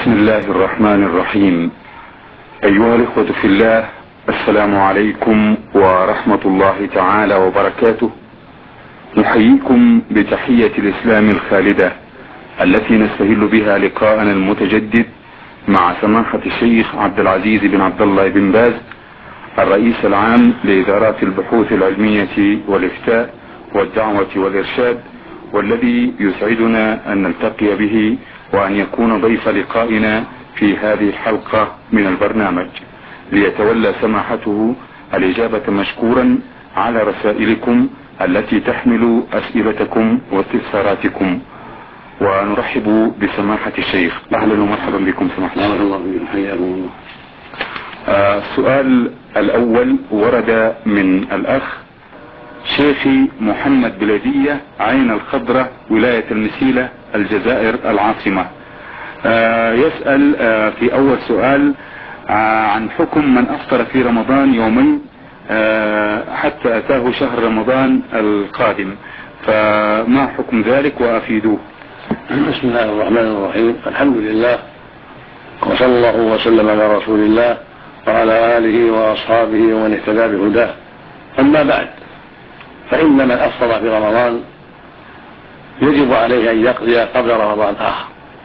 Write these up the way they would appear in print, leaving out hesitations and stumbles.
بسم الله الرحمن الرحيم. أيها الإخوة في الله، السلام عليكم ورحمة الله تعالى وبركاته. نحييكم بتحية الإسلام الخالدة التي نستهل بها لقاءنا المتجدد مع سماحة الشيخ عبد العزيز بن عبد الله بن باز، الرئيس العام لإدارات البحوث العلمية والإفتاء والدعوة والإرشاد، والذي يسعدنا أن نلتقي به وأن يكون ضيف لقائنا في هذه الحلقة من البرنامج، ليتولى سماحته الإجابة مشكورا على رسائلكم التي تحمل أسئلتكم واستفساراتكم. ونرحب بسماحة الشيخ. أهلا ومرحبا بكم سماحة الشيخ. حياكم الله. السؤال الأول ورد من الأخ شيخي محمد بلدية، عين الخضرة، ولاية المسيلة، الجزائر العاصمة. يسأل في أول سؤال عن حكم من أفطر في رمضان يومين حتى أتاه شهر رمضان القادم، فما حكم ذلك وأفيدوه. بسم الله الرحمن الرحيم. الحمد لله، وصلى الله وسلم على رسول الله وعلى آله وأصحابه ومن اهتدى بهداه. أما بعد، فإن من أفطر في رمضان يجب عليه أن يقضي قبل رمضان آخر،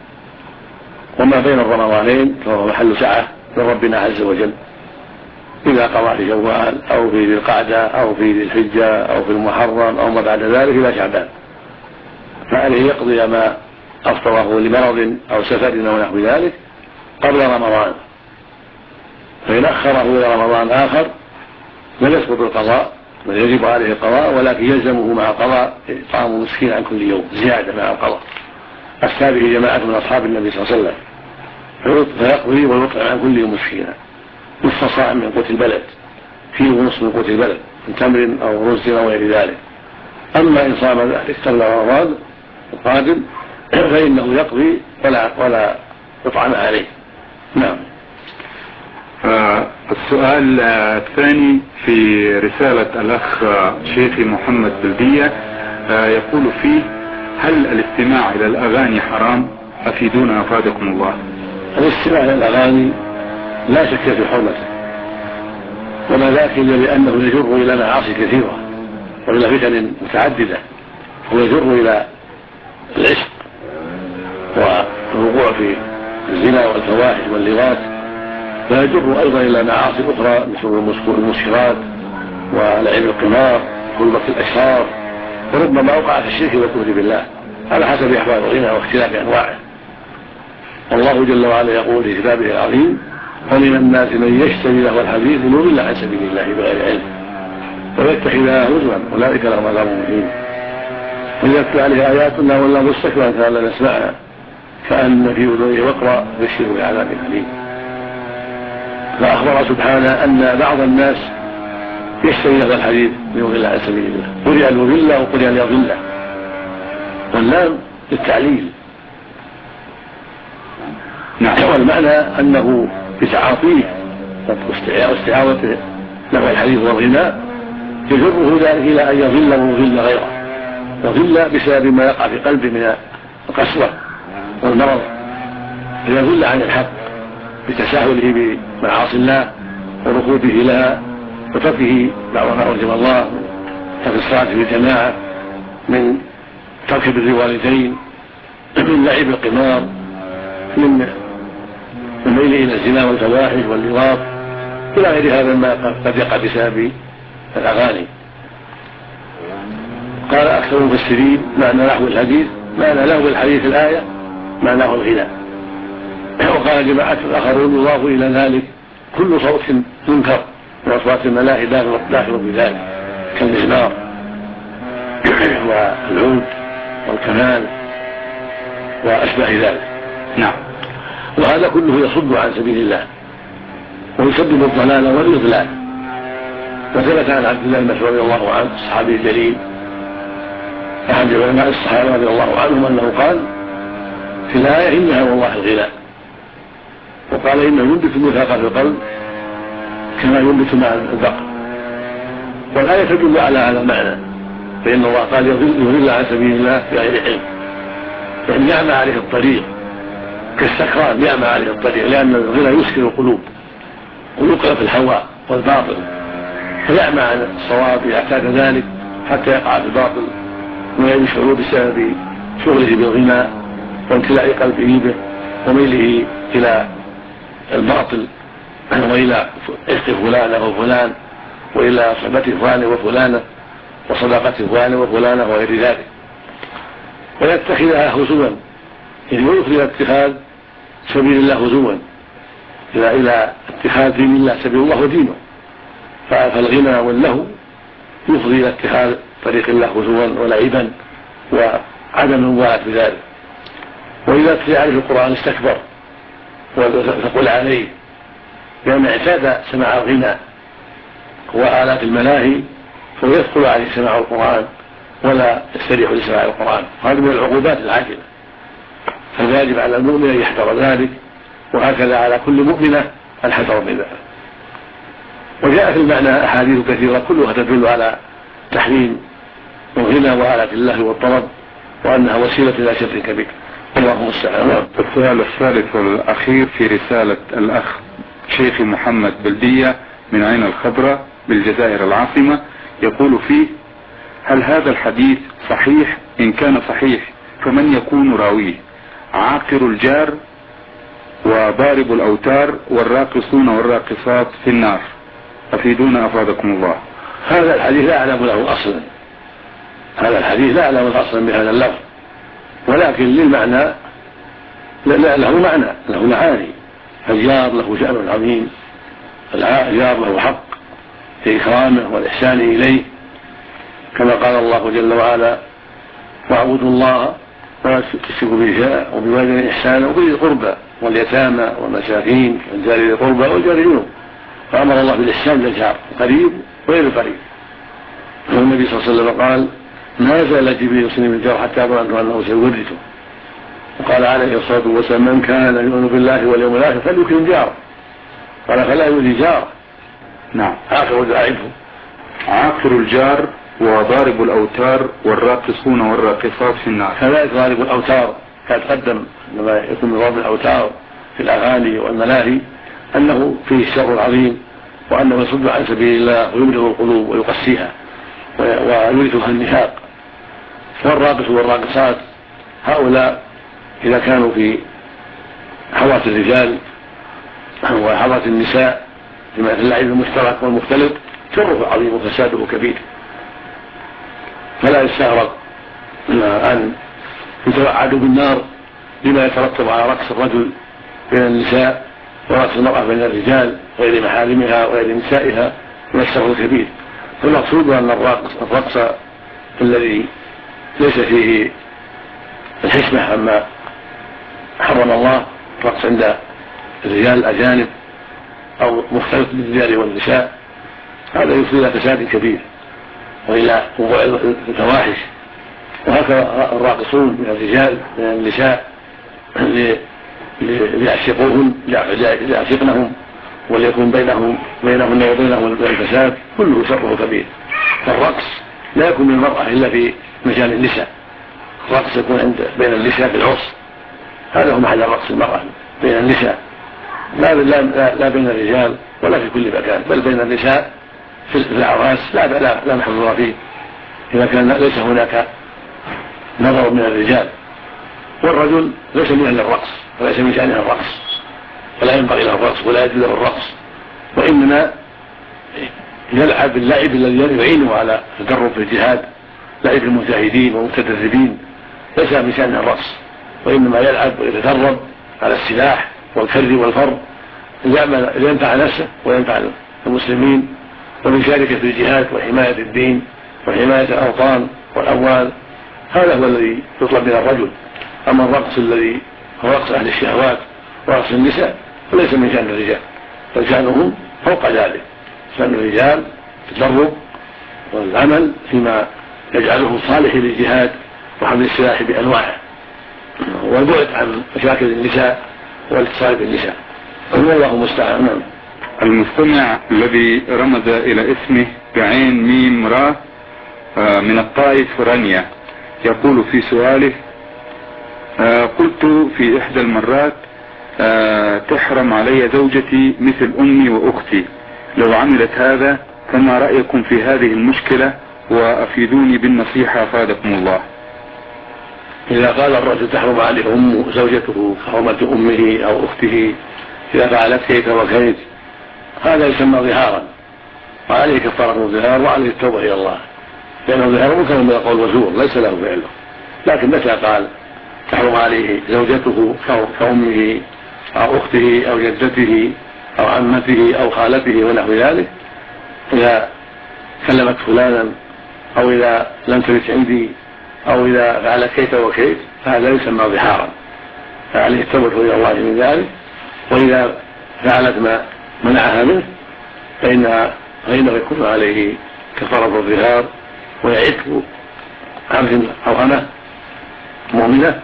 وما بين الرمضانين فهو محل سعة من ربنا عز وجل، إذا قضى في شوال أو في ذي القعدة أو في ذي الحجة أو في المحرم أو ما بعد ذلك إلى شعبان، فعليه يقضي ما أفطره لمرض أو سفر أو نحو ذلك قبل رمضان. فإن أخره إلى رمضان آخر لا يسقط القضاء، بل يجب عليه القضاء، ولكن يلزمه مع القضاء إطعام مسكين عن كل يوم زيادة مع القضاء. أفتى به جماعة من أصحاب النبي صلى الله عليه وسلم، فيقضي ويطعم عن كل يوم مسكينا نصف صاع من قوت البلد، كيلو ونصف من قوت البلد من تمر أو رز أو غير ذلك. أما إن صام ذلك قبل رمضان القادم فإنه يقضي ولا يطعم عليه. نعم. السؤال الثاني في رسالة الأخ شيخي محمد بلدية، يقول فيه: هل الاستماع إلى الأغاني حرام؟ أفيدونا أفادكم الله. الاستماع إلى الأغاني لا شك في حرمته، وما ذاك إلا لأنه يجر إلى معاصي كثيرة وإلى فتن متعددة، ويجر إلى العشق والوقوع في الزنا والفواحش واللواط، ويجر أيضا إلى معاصي أخرى مثل المسكرات ولعب القمار وظلمة الأشرار، وربما أوقع في الشرك والكفر بالله على حسب أحوال الغنى واختلاف أنواعه. الله جل وعلا يقول في كتابه العظيم: ومن الناس من يشتري له الحديث ليضل عن سبيل الله بغير علم ويتخذها هزوا أولئك لهم عذاب مهين. وإذا تتلى عليه آياتنا ولا مستكبرا كان لا نسمعها كأن في أذنيه وقرا بشره بعذاب أليم. فأخبر سبحانه أن بعض الناس يشتري هذا الحديث ليضل عن سبيل الله، قرئ المضل وقرئ ليضل، واللام للتعليل. والمعنى أنه بتعاطيه واستعاضته نفع الحديث والغناء يجره ذلك إلى أن يضل ويضل غيره، يضل بسبب ما يقع في قلبه من القسوة والمرض، فيضل عن الحق بتساهله بمعاصي الله وركوبه لها وتركه بعض ما أوجب الله، ترك الصلاة في الجماعة، من ترك بر الوالدين، من لعب القمار، من الميل إلى الزنا والفواحش واللواط إلى غير هذا ما قد يقع بسبب الأغاني. قال أكثر المفسرين معنى لهو الحديث، معنى لهو الحديث الآية معناه الغناء. وقال جماعة آخرون يضاف إلى ذلك كل صوت منكر من أصوات الملاهي داخل في ذلك كالمزمار والعود والكمان وأشباه ذلك. نعم. وهذا كله يصد عن سبيل الله ويسبب الضلال والإضلال. وثبت عن عبد الله بن مسعود رضي الله عنه الصحابي الجليل أحد علماء الصحابة رضي الله عنهم أنه قال في الآية: إنها والله الغناء، وقال: إنه ينبت النفاق في القلب كما ينبت ماء البقر. والآية تدل على هذا المعنى، فإن الله قال: يضل عن سبيل الله بغير علم، فإن نعم عليه الطريق كالسكران يعمى عليه الطريق، لأن الغنى يسكن القلوب ويوقع في الهوى والباطل، فيعمى عن الصواب إذا اعتاد ذلك حتى يقع في الباطل ويشعر بسبب شغله بالغنى وامتلاء قلبه به وميله إلى الباطل وإلى عشق فلان وفلان وإلى صحبة فلان وفلانة وصداقة فلان وفلانة وغير ذلك، ويتخذها هزوا، يعني ويفضي إلى اتخاذ سبيل الله هزوا، إلى اتخاذ دين الله سبيل الله ودينه. فالغنى واللهو يفضي إلى اتخاذ طريق الله هزوا ولعبا وعدم المبالاة بذلك. وإذا تتلى عليه القرآن استكبر وتقول عليه، لأن اعتاد سماع الغنى وآلات الملاهي فيثقل عليه سماع القرآن ولا يستريح لسماع القرآن، وهذا من العقوبات العاجلة، فالواجب على المؤمن أن يحذر ذلك، وهكذا على كل مؤمنة الحذر من ذلك. وجاء في المعنى أحاديث كثيرة كلها تدل على تحريم الغنى وآلات الله والطرب، وأنها وسيلة إلى شر كبير. اللهم المستعان. السؤال الثالث والأخير في رسالة الأخ شيخ محمد بلدية من عين الخضراء بالجزائر العاصمة، يقول فيه: هل هذا الحديث صحيح؟ إن كان صحيح فمن يكون راويه؟ عاقر الجار وضارب الأوتار والراقصون والراقصات في النار، أفيدونا أفادكم الله. هذا الحديث لا أعلم له أصلا، هذا الحديث لا أعلم أصلا بهذا اللفظ، ولكن للمعنى له معنى، له معاني. الجار له شأن عظيم، الجار له حق في إكرامه والإحسان إليه، كما قال الله جل وعلا: واعبدوا الله ولا تشركوا به شيئا وبالوالدين إحسانا وبذي القربى واليتامى والمساكين والجار ذي القربى والجار الجنوب. فأمر الله بالإحسان للجار قريب وغير قريب. والنبي صلى الله عليه وسلم قال: ما زال جبريل يصلي الجار حتى ظننت أنه سيورثه. وقال عليه الصلاة والسلام: من كان يؤمن بالله واليوم الآخر فليكرم جاره. قال: فلا يؤذي جاره. نعم. آخر دعائته عاقر الجار وضارب الأوتار والراقصون والراقصات في النار. كذلك ضارب الأوتار كتقدم لما يكون من ضرب الأوتار في الأغاني والملاهي أنه فيه الشر العظيم، وأنه يصد عن سبيل الله ويملئ القلوب ويقسيها ويورثها النفاق. والراقص والراقصات هؤلاء إذا كانوا في حواة الرجال وحواة النساء بما في اللعب المشترك والمختلط شره عظيم وفساده كبير، فلا يستغرب أن يتوعدوا بالنار لما يترتب على رقص الرجل بين النساء ورقص المرأة بين الرجال غير محارمها وغير نسائها من الشر الكبير. فالمقصود أن الرقص الذي ليس فيه الحشمة عما حرم الله، الرقص عند الرجال الأجانب أو مختلط بالرجال والنساء، هذا يفضي إلى فساد كبير وإلى وقوع الفواحش. وهكذا الراقصون من الرجال من النساء ليعشقوهن ليعشقنهم وليكون بينهن وبينهم الفساد، كله شره كبير. فالرقص لا يكون من المرأة إلا في مجال النساء، الرقص يكون بين النساء في العرس، هذا هو محل الرقص المرأة بين النساء، لا بين الرجال ولا في كل مكان، بل بين النساء في الأعراس لا محظور فيه إذا كان ليس هناك نظر من الرجال. والرجل ليس من أهل الرقص وليس من شأنه الرقص ولا ينبغي له الرقص ولا يجوز له الرقص، وإنما يلعب اللعب الذي يعينه على التدرب في الجهاد، لعب المجاهدين والمتدربين، ليس من شأنه الرقص، وإنما يلعب ويتدرب على السلاح والكر والفر لينفع نفسه وينفع المسلمين ويشارك في الجهاد وحماية الدين وحماية الأوطان والأموال. هذا هو الذي يطلب من الرجل. أما الرقص الذي هو رقص أهل الشهوات ورقص النساء فليس من شأن الرجال، بل شأنهم فوق ذلك. شأن الرجال التدرب والعمل فيما يجعله صالح للجهاد وحمل السلاح بأنواعه، والبعد عن مشاكل النساء والاتصال بالنساء. والله المستعان. المستمع الذي رمز إلى اسمه بعين ميم را من الطائف رانيا يقول في سؤاله: قلت في إحدى المرات تحرم علي زوجتي مثل أمي وأختي، لو عملت هذا فما رأيكم في هذه المشكلة؟ وأفيدوني بالنصيحة أفادكم الله. إذا قال الرجل تحرم عليه زوجته كحرمة أمه أو أخته إذا فعلت كيف وكيف، هذا يسمى ظهارا، وعليه كفارة الظهار وعليه التوبة إلى الله، لأنه ظهار منكر من القول وزور ليس له فعله. لكن متى قال تحرم عليه زوجته كأمه أو أخته أو جدته أو عمته أو خالته ونحو ذلك، إذا كلمت فلانا أو إذا لم ترث عندي أو إذا فعلت كيف وكيف، فهذا يسمى ظهارا، فعليه التوبة إلى الله من ذلك. وإذا فعلت ما منعها منه فإنه يكون عليه كفارة الظهار ويعتق عبد أو أمة مؤمنة،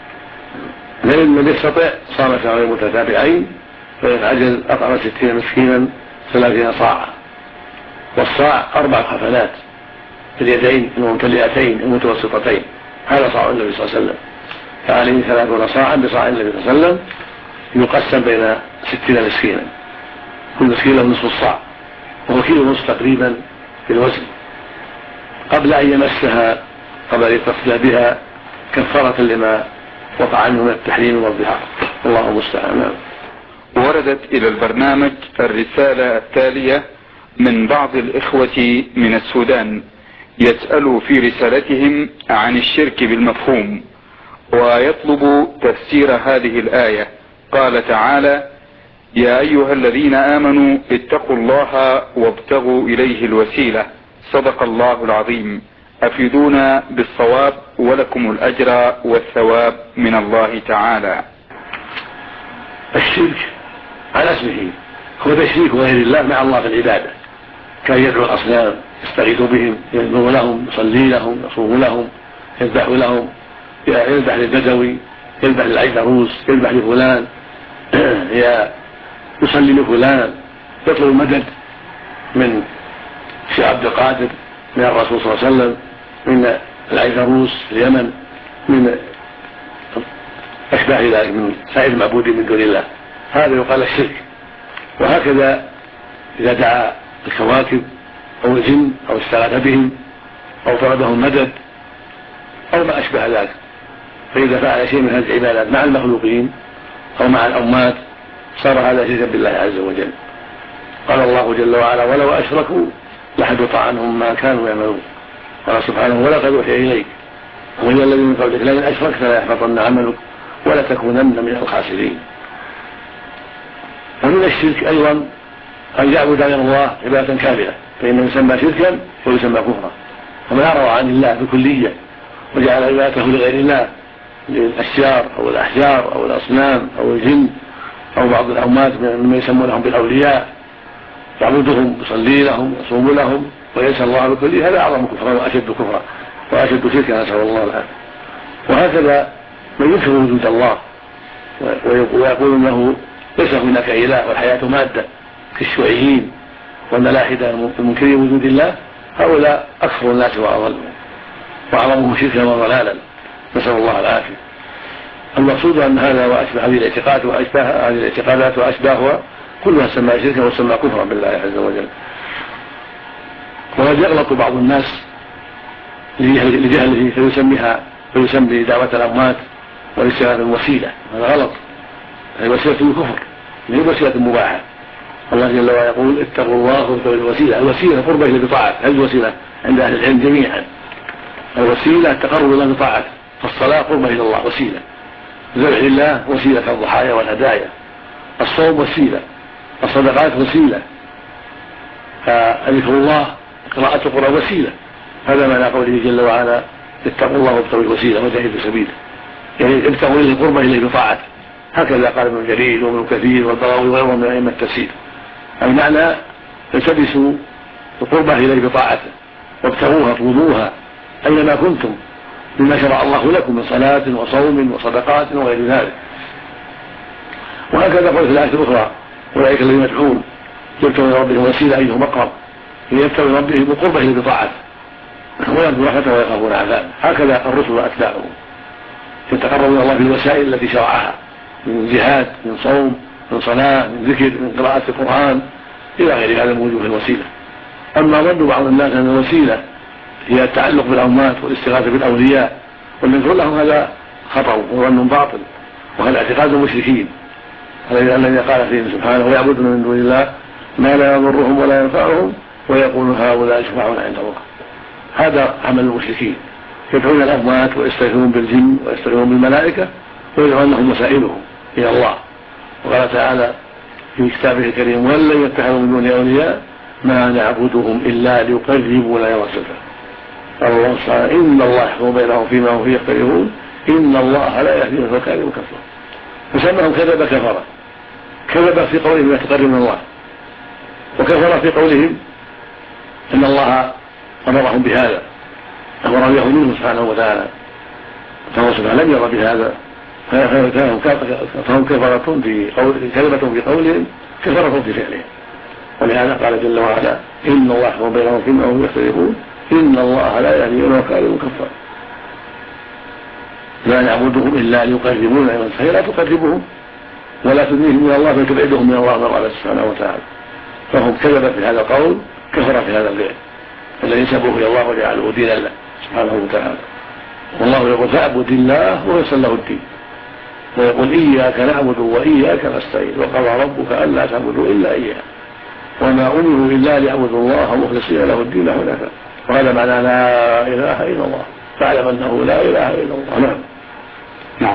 لأن لم يستطع صام شهرين متتابعين، فإن عجز أطعم 60 مسكينا 30 صاعا، والصاع 4 حفنات في اليدين الممتلئتين المتوسطتين، هذا صاع النبي صلى الله عليه وسلم، فعليه 30 صاعا بصاع النبي صلى الله عليه وسلم يقسم بين 60 مسكينا، كل مسكين له نصف الصاع، وهو كيلو ونصف تقريبا في الوزن، قبل أن يمسها قبل أن يتصل بها كفارة لما وقع عنه من التحريم والظهار، الله المستعان. وردت إلى البرنامج الرسالة التالية من بعض الإخوة من السودان، يسأل في رسالتهم عن الشرك بالمفهوم، ويطلب تفسير هذه الآية. قال تعالى: يا أيها الذين آمنوا اتقوا الله وابتغوا إليه الوسيلة، صدق الله العظيم، أفيدونا بالصواب ولكم الأجر والثواب من الله تعالى. الشرك على اسمه هو تشريك غير الله مع الله في العبادة، كان يدعو الأصنام يستغيث بهم، يذبح لهم، يصلي لهم، يصوم لهم، يذبح لهم، يذبح للبدوي، يذبح للعيدروس، يذبح لفلان، يصلي لفلان، يطلب المدد من الشيخ عبد القادر، من الرسول صلى الله عليه وسلم، من العيدروس في اليمن، من أشباه ذلك من سائر المعبودين من دون الله، هذا يقال الشرك. وهكذا إذا دعا الكواكب أو الجن أو استغاث بهم أو طلبهم مدد أو ما أشبه ذلك، فإذا فعل شيء من هذه العبادات مع المخلوقين أو مع الأموات صار هذا شركا بالله عز وجل. قال الله جل وعلا: ولو أشركوا لحبط عنهم ما كانوا يعملون. قال سبحانه: ولقد أوحي إليك وإلى الذين من قبلك لئن أشركت ليحبطن عملك ولتكونن من الخاسرين. ومن الشرك أيضا أن يعبد غير الله عبادة كاملة، فإنه يسمى شركا ويسمى كفرا. ومن أعرض عن الله بكلية وجعل عبادته لغير الله، للأشجار أو الأحجار أو الأصنام أو الجن أو بعض الأموات مما يسمونهم بالأولياء، يعبدهم، يصلي لهم، يصوم لهم، وينسى الله بكله، هذا أعظم كفرا وأشد كفرا وأشد شركا، نسأل الله العافية. وهكذا من ينكر وجود الله ويقول انه ليس هناك اله والحياه ماده كالشيوعيين والملاحده المنكرين وجود الله، هؤلاء اكثر الناس واضلهم واعظمهم شركا وضلالا، نسال الله العافيه. المقصود ان هذا واشبه هذه الاعتقادات واشباهها كلها تسمى شركا وتسمى كفرا بالله عز وجل. وقد يغلط بعض الناس لجهله فيسمي دعوه الاموات والاستغاثة بالوسيلة، هذا غلط، هذه وسيلة كفر، هي وسيلة مباحة. الله جل وعلا يقول: اتقوا الله واتقوا الوسيلة. الوسيلة قربة إلى بطاعته، هذه الوسيلة عند أهل العلم جميعا. الوسيلة التقرب إلى بطاعته، فالصلاة قربة إلى الله وسيلة، ذبح لله وسيلة كالضحايا والهدايا، الصوم وسيلة، الصدقات وسيلة، ذكر الله قراءة القرآن وسيلة. هذا معنى قوله جل وعلا: اتقوا الله واتقوا الوسيلة وجاهدوا سبيله، يعني ابتغوا اليه القربة اليه بطاعته. هكذا قال ابن جرير وابن كثير والبغوي وغيرهم من ائمه التفسير، المعنى التمسوا القربة اليه بطاعته وابتغوها اطلبوها اينما كنتم بما شرع الله لكم من صلاة وصوم وصدقات وغير ذلك. وهكذا قال في الآية الأخرى: أولئك الذين يدعون يبتغون ربهم وسيلة أيهم أقرب، يبتغون ربهم بالقربة اليه بطاعته ويرجون رحمته ويخافون عذابه. هكذا الرسل وأتباعهم يتقرب الى الله بالوسائل التي شرعها من جهاد، من صوم، من صلاة، من ذكر، من قراءة القرآن إلى غير هذا من وجوه الوسيلة. أما ظن بعض الناس أن الوسيلة هي التعلق بالأموات والاستغاثة بالأولياء والنذر لهم، هذا خطأ وظن باطل، وهذا اعتقاد المشركين الذي قال فيهم سبحانه: ويعبدون من دون الله ما لا يضرهم ولا ينفعهم ويقولون هؤلاء شفعاؤنا عند الله. هذا عمل المشركين، يدعون الأموات ويستغيثون بالجن ويستغيثون بالملائكة ويدعون لهم وسائلهم إلى الله. وقال تعالى في كتابه الكريم: ولن يتخذوا من دون أولياء ما نعبدهم إلا ليقربونا إلى رشدا. قال الله تعالى: إن الله يحكم بينهم فيما هم فيه يختلفون إن الله لا يهدي من هو كاذب كفر. فسماهم كذب كفر، كذب في قولهم يتقرب من الله، وكفر في قولهم إن الله أمرهم بهذا، أمر اليهود سبحانه وتعالى، فهو سبحانه لم يرى بهذا، فهم كفرة في كذبة في قولهم، كفرة في فعلهم. ولهذا قال جل وعلا: إن الله يحكم بينهم فيما هم يختلفون إن الله لا يهدي من هو كاذب كفر. لا نعبدهم إلا ليقربونا إلى الله، فهي لا تقربهم ولا تدنيهم من الله بل تبعدهم من الله مرة سبحانه وتعالى. فهم كذب في هذا القول، كفر في هذا الفعل الذي نسبوه الى الله وجعلوه دينا له سبحانه وتعالى. والله يقول: فاعبد الله ويسر له الدين، ويقول: إياك نعبد وإياك نستعين، وقضى ربك ألا تعبدوا إلا إياه وما أمروا إلا ليعبدوا الله مخلصين له الدين حنفاء. وهذا معنى لا إله إلا الله، فاعلم أنه لا إله إلا الله. نعم.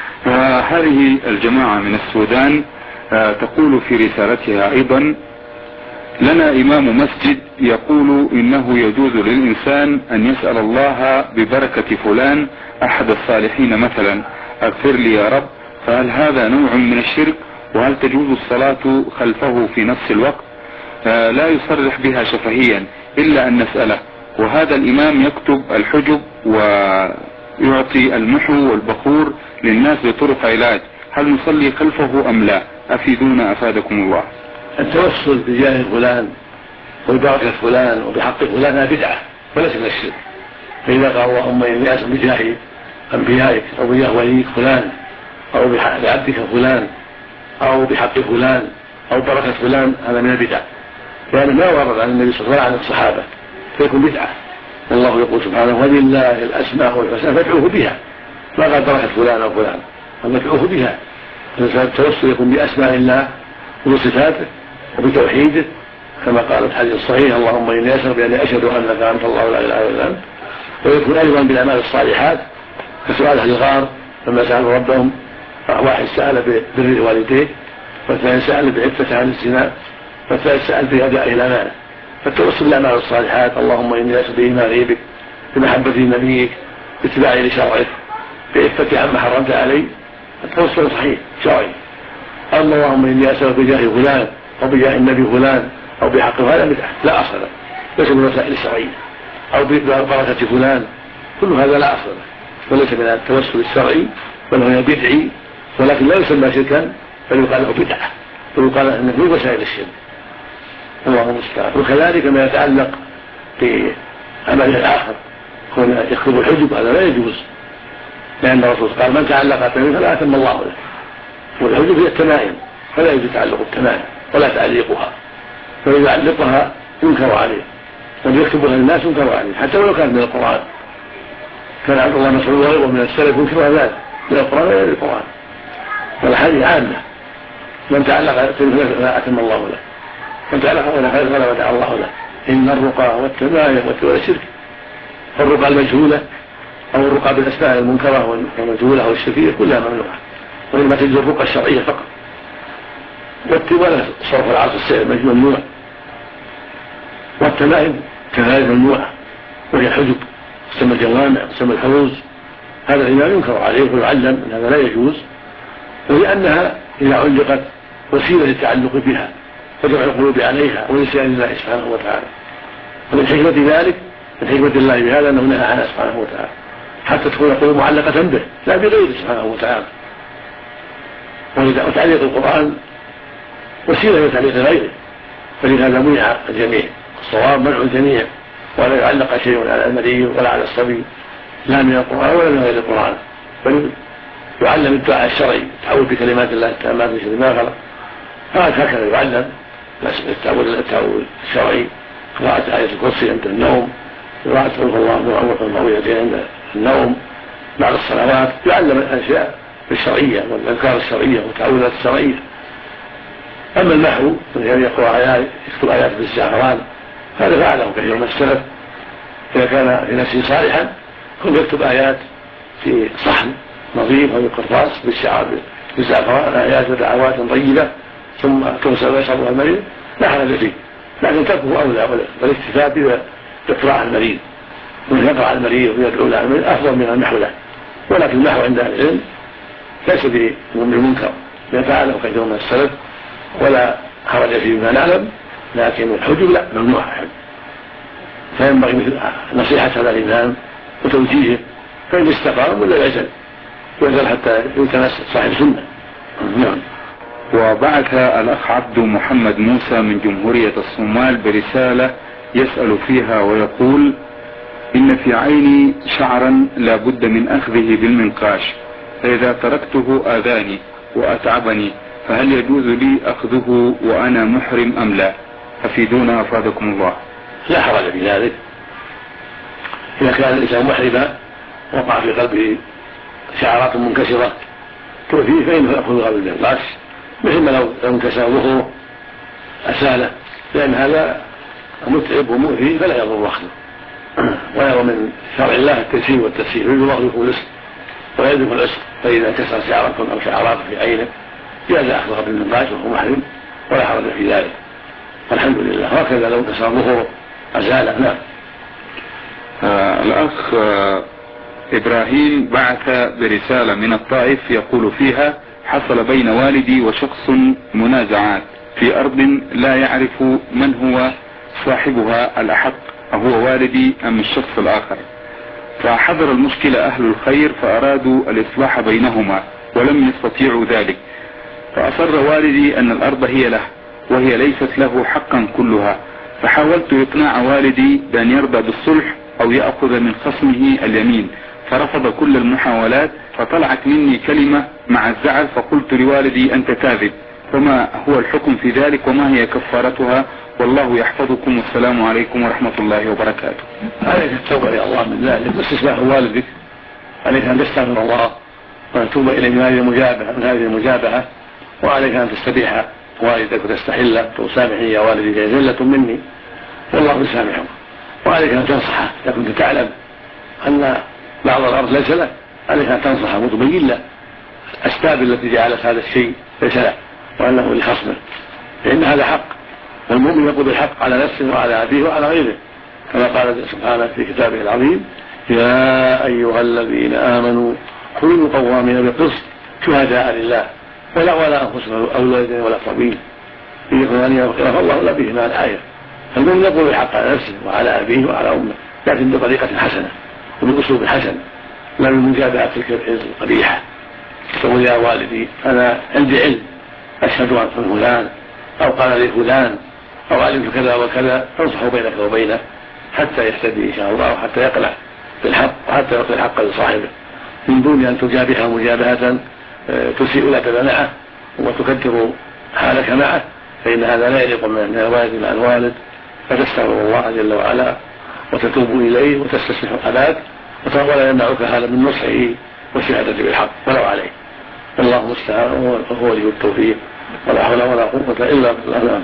هذه الجماعة من السودان تقول في رسالتها أيضا: لنا إمام مسجد يقول إنه يجوز للإنسان أن يسأل الله ببركة فلان أحد الصالحين مثلا اغفر لي يا رب، فهل هذا نوع من الشرك؟ وهل تجوز الصلاة خلفه في نفس الوقت؟ لا يصرح بها شفهيا إلا أن نسأله، وهذا الإمام يكتب الحجب ويعطي المحو والبخور للناس بطرق علاج، هل نصلي خلفه أم لا؟ أفيدونا أفادكم الله. التوسل بجاه فلان وببركة فلان وبحق فلان هذا بدعة وليس من الشرك. فإذا قال: اللهم إني أسأل بجاه أنبيائك أو بجاه وليك فلان أو بعبدك فلان أو بحق فلان أو بركة فلان، هذا من البدع، لأنه ما ورد عن النبي صلى الله عليه وسلم عن الصحابة، فيكون بدعة. والله يقول سبحانه: ولله الأسماء الحسنى فادعوه بها، ما قال بركة فلان أو فلان، بل ادعوه بها. التوسل يكون بأسماء الله وبصفاته وبتوحيده، كما قال الحديث الصحيح: اللهم إني أسأل بأني أشهد أنك أنت الله لا إله إلا أنت. ويكون أيضا بالأعمال الصالحات كسؤال أهل الغار لما سألوا ربهم، واحد سأل ببر والديه، والثاني سأل بعفة عن الزنا، والثالث سأل بأداء الأمانة. فالتوسل بالأعمال الصالحات: اللهم إني أسأل بإيمان غيبك، بمحبة نبيك، باتباعي لشرعك، بعفتي عما حرمت علي، التوسل صحيح شرعي. أما اللهم إني أسأل بجاه فلان أو بجاه النبي فلان أو بحق فلان بدعة لا أصل له، ليس من الوسائل الشرعية، أو ببركة فلان، كل هذا لا أصل له وليس من التوسل الشرعي، بل هو بدعي، ولكن لا يسمى شركا، بل يقال له بدعة، ويقال أنه من وسائل الشرك. الله المستعان. وكذلك ما يتعلق بعمل الآخر كون يكتب الحجب، هذا لا يجوز، لأن الرسول قال: من تعلق التميم فلا أتم الله له. والحجب هي التمائم، فلا يجوز تعلق التمائم ولا تعليقها، فإذا علقها ينكر عليه، وإذا يكتبها الناس ينكر عليه، حتى ولو كانت من القرآن. كان عبد الله مسعود وغيره من السلف ينكر ذلك من القرآن وغير القرآن. والحديث عامة: من تعلق التميم فلا أتم الله له، من تعلق غير خير فلا ودع الله له. إن الرقى والتمائم والتولى شرك. فالرقى المجهولة أو الرقى بالأسماء المنكرة والمجهولة أو الشركية كلها ممنوعة، وإنما تجوز الرقى الشرعية فقط. والتولى صرف العصر السائل ممنوع، والتمائم كذلك ممنوعة، وهي الحجب تسمى الجوامع تسمى الحروز. هذا الإمام ينكر عليه ويعلم أن هذا لا يجوز، ولأنها إذا علقت وسيلة للتعلق بها وجمع القلوب عليها ونسيان الله سبحانه وتعالى. ومن حكمة ذلك، من حكمة الله بهذا أنه نهى عنها سبحانه وتعالى، حتى تكون القلوب معلقة به لا بغيره سبحانه وتعالى. وتعليق القرآن وسيلة لتعليق غيره، فلهذا منع الجميع. الصواب منع الجميع، ولا يعلق شيء على المريض ولا على الصبي، لا من القرآن ولا من غير القرآن، بل يعلم الدعاء الشرعي، تعود بكلمات الله التامات من شر ما خلق، هكذا يعلم التعوذ الشرعي، قراءة آية الكرسي عند النوم، قراءة قل هو الله أحد المعوذتين عند النوم بعد الصلوات، يعلم الأشياء الشرعية والأذكار الشرعية والتعوذات الشرعية. أما المحو يعني يقرأ آيات، يكتب آيات بالزعفران، هذا فعله كثير من السلف إذا كان في نفسه صالحا، هم يكتب آيات في صحن نظيف أو قرطاس بالشعر بالزعفران، آيات ودعوات طيبة ثم تغسل ويشربها المريض، لا حرج فيه، لكن تركه أولى والاكتفاء بإقراء المريض، ومن يقرأ المريض ويدعو له المريض أفضل من المحو له. ولكن المحو عند أهل العلم ليس بمنكر، فعله كثير من السلف ولا حرج فيه بما نعلم، لكن الحجب لا، ممنوع الحجب، فينبغي نصيحة هذا الإمام وتوجيهه، فإن استقام ولا يزل حتى يتمسك صاحب سنة. نعم. وبعث الأخ عبد محمد موسى من جمهورية الصومال برسالة يسأل فيها ويقول: إن في عيني شعرا لا بد من أخذه بالمنقاش، فإذا تركته آذاني وأتعبني، فهل يجوز لي أخذه وأنا محرم أم لا؟ أفيدونا أفادكم الله. لا حرج في ذلك، إذا كان الإنسان محرما وقع في قلبه شعرات منكسرة تؤذيه فإنه يأخذها بالمنقاش، مثل ما لو انكسر ظهره أساله، لأن هذا متعب ومؤذي فلا يضر أخذه. ويرى من شرع الله التيسير والتسهيل، يريد الله بكم العسر ولا يريد العسر، فإذا انكسر شعرة أو شعرات في عينه جاز أخذها بالمنقاش وهو محرم ولا حرج في ذلك، والحمد لله. هكذا لو انكسر ظهره أزاله. نعم. الأخ إبراهيم بعث برسالة من الطائف يقول فيها: حصل بين والدي وشخص منازعات في أرض لا يعرف من هو صاحبها الأحق، أهو والدي أم الشخص الآخر، فحضر المشكلة أهل الخير فأرادوا الإصلاح بينهما ولم يستطيعوا ذلك، فأصر والدي أن الأرض هي له وهي ليست له حقا كلها، فحاولت إقناع والدي بأن يرضى بالصلح أو يأخذ من خصمه اليمين، فرفض كل المحاولات، فطلعت مني كلمة مع الزعل، فقلت لوالدي: أنت كاذب، وما هو الحكم في ذلك وما هي كفارتها؟ والله يحفظكم، والسلام عليكم ورحمة الله وبركاته. عليك التوبة إلى الله من ذلك واستسماح والدك، عليك أن تستغفر الله وتتوب إليه من هذه المجابهة، وعليك أن تستبيح والدك وتستحل وتسامحني يا والدي جزلة مني والله يسامحك، وعليك أن تنصحه إذا كنت تعلم أن بعض الأرض ليس له، عليك أن تنصحه وتبين له الأسباب التي جعلت هذا الشيء ليس له وأنه لخصمه، لأن هذا حق، والمؤمن يقول الحق على نفسه وعلى أبيه وعلى غيره، كما قال سبحانه في كتابه العظيم: يا أيها الذين آمنوا كونوا قوامين بالقسط شهداء لله ولا أنفسهم أو الوالدين ولا الأقربين إن يكن غنيا فقيرا فالله لا به مع الآية. المؤمن يقول الحق على نفسه وعلى أبيه وعلى أمه، لكن بطريقة حسنة وبالأسلوب الحسن، لا بالمجابهة تلك القبيحة. تقول: يا والدي أنا عندي علم أشهد عن فلان أو قال لي فلان أو علمت كذا وكذا، تنصح بينك وبينه حتى يهتدي إن شاء الله وحتى يقلع بالحق وحتى يعطي الحق لصاحبه، من دون أن تجابهه مجابهة تسيء لك معه وتكدر حالك معه، فإن هذا لا يليق من الوالد مع الوالد، فتستغفر الله جل وعلا وتتوب إليه وتستسمح أباك، ولا يمنعك هذا من نصحه والشهادة بالحق ولو عليه. الله المستعان وهو ولي التوفيق، ولا حول ولا قوة إلا بالله.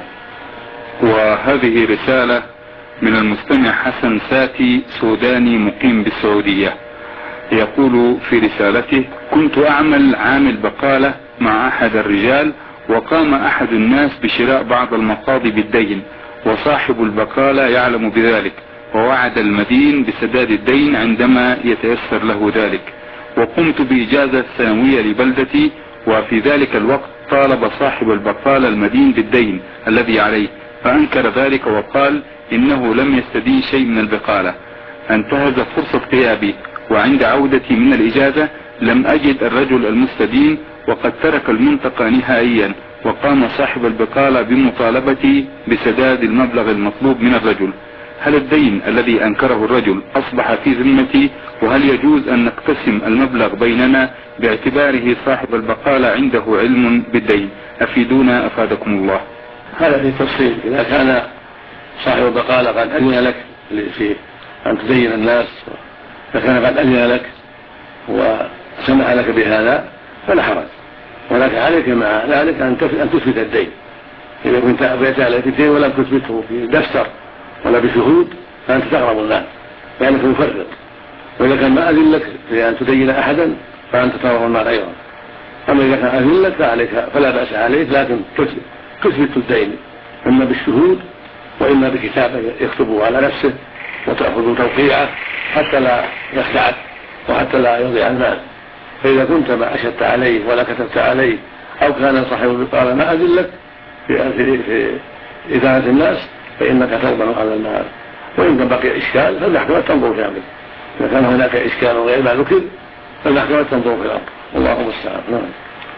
وهذه رسالة من المستمع حسن ساتي سوداني مقيم بالسعودية، يقول في رسالته: كنت أعمل عامل بقالة مع أحد الرجال، وقام أحد الناس بشراء بعض المقاضي بالدين، وصاحب البقالة يعلم بذلك، ووعد المدين بسداد الدين عندما يتيسر له ذلك، وقمت بإجازة سنوية لبلدتي، وفي ذلك الوقت طالب صاحب البقالة المدين بالدين الذي عليه، فأنكر ذلك وقال إنه لم يستدين شيء من البقالة. انتهز فرصة غيابي، وعند عودتي من الإجازة لم أجد الرجل المستدين، وقد ترك المنطقة نهائيا، وقام صاحب البقالة بمطالبتي بسداد المبلغ المطلوب من الرجل. هل الدين الذي أنكره الرجل أصبح في ذمتي وهل يجوز أن نقتسم المبلغ بيننا باعتباره صاحب البقالة عنده علم بالدين؟ أفيدونا أفادكم الله. هذا في تفصيل. إذا كان صاحب البقالة قد أذن لك في أن تدين الناس، فكان قد أذن لك وسمح لك بهذا فلا حرج، ولكن عليك مع ذلك أن تثبت الدين. إذا كنت أبيت عليك الدين ولم تثبته في دفتر ولا بشهود فأنت تغرم المال لأنك مفرط. وإذا كان ما أذن لك في أن تدين أحدا فأنت تغرم المال أيضا. أما إذا كان أذن لك فلا بأس عليك، لكن تثبت الدين إما بالشهود وإما بكتابة يكتبه على نفسه وتأخذ توقيعه حتى لا يخدعك وحتى لا يضيع المال. فإذا كنت ما أشهدت عليه ولا كتبت عليه أو كان صاحب البقالة ما أذن لك في إدانة الناس فإنك تضمن على المال. وإن بقي إشكال فالمحكمة تنظر في أمره. إذا كان هناك إشكال غير ما ذكر فالمحكمة تنظر في الأمر. الله المستعان.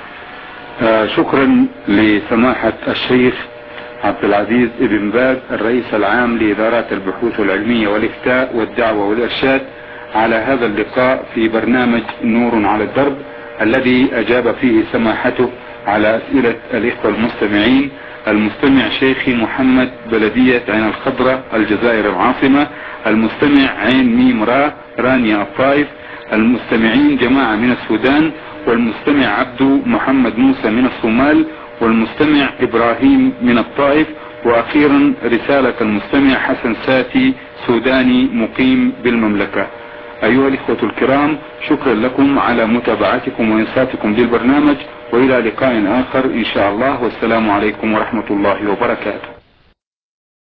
شكرا لسماحة الشيخ عبد العزيز ابن باز الرئيس العام لإدارات البحوث العلمية والإفتاء والدعوة والإرشاد على هذا اللقاء في برنامج نور على الدرب، الذي أجاب فيه سماحته على أسئلة الإخوة المستمعين. المستمع شيخي محمد، بلدية عين الخضراء، الجزائر العاصمة. المستمع عين ميم را، رانيا الطائف. المستمعين جماعة من السودان. والمستمع عبدو محمد موسى من الصومال. والمستمع إبراهيم من الطائف. وأخيرا رسالة المستمع حسن ساتي سوداني مقيم بالمملكة. أيها الإخوة الكرام، شكرا لكم على متابعتكم وإنصاتكم للبرنامج، وإلى لقاء آخر إن شاء الله، والسلام عليكم ورحمة الله وبركاته.